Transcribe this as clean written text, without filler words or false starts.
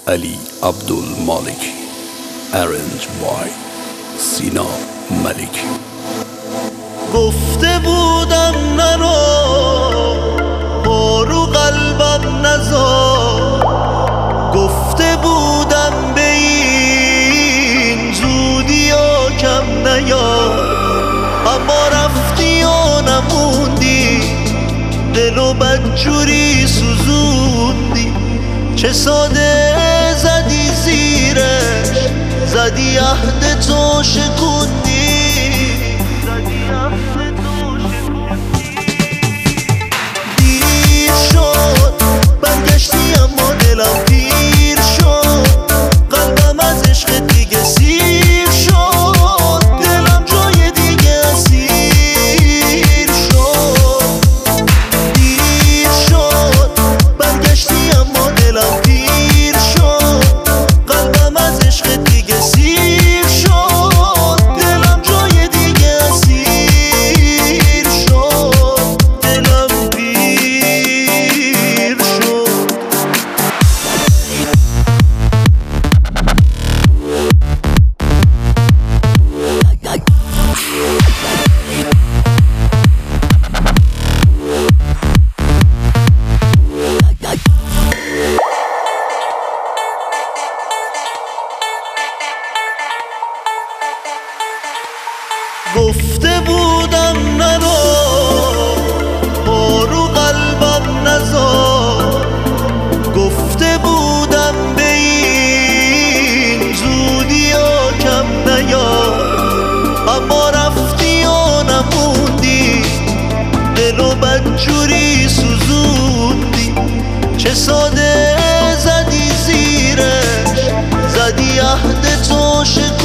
Ali Abdul Maliki. Arranged by Sina Maliki. گفته بودم نرو پارو قلبم نزار، گفته بودم به این زودی ها کم نیار، اما رفتی و نموندی، دلو بدجوری سوزوندی. چه ساده زدی زیرش، زدی عهد تو شکوندی. دیر شد برگشتی اما دلم پیر شد، قلبم از عشق دیگه سیر شد، دلم جای دیگه اسیر شد. دیر شد برگشتی اما دلم پیر شد، قلبم از عشق دیگه سیر شد، دلم جای دیگه اسیر شد، دلم پیر شد. گفته بودم نرو پارو قلبم نزار، گفته بودم به این زودی ها کم نیار، اما رفتی و نموندی، دلو بدجوری سوزوندی. چه ساده زدی زیرش، زدی عهد تو شکوندی.